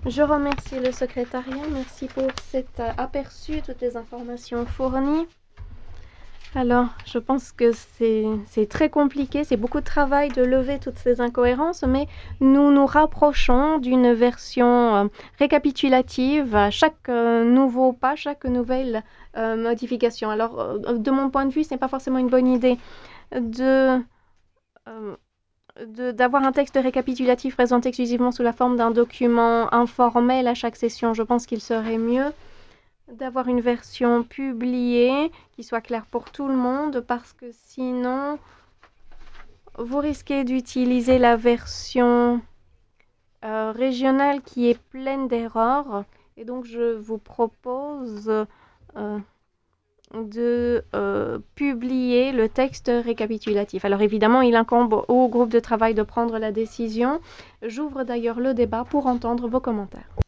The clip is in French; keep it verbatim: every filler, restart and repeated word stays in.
Je remercie le secrétariat, merci pour cet euh, aperçu, toutes les informations fournies. Alors, je pense que c'est c'est très compliqué, c'est beaucoup de travail de lever toutes ces incohérences, mais nous nous rapprochons d'une version euh, récapitulative à chaque euh, nouveau pas, chaque nouvelle euh, modification. Alors, euh, de mon point de vue, ce n'est pas forcément une bonne idée de... euh, de- d'avoir un texte récapitulatif présenté exclusivement sous la forme d'un document informel à chaque session. Je pense qu'il serait mieux d'avoir une version publiée qui soit claire pour tout le monde parce que sinon, vous risquez d'utiliser la version euh, régionale qui est pleine d'erreurs. Et donc, je vous propose euh, de euh, publier le texte récapitulatif. Alors évidemment, il incombe au groupe de travail de prendre la décision. J'ouvre d'ailleurs le débat pour entendre vos commentaires.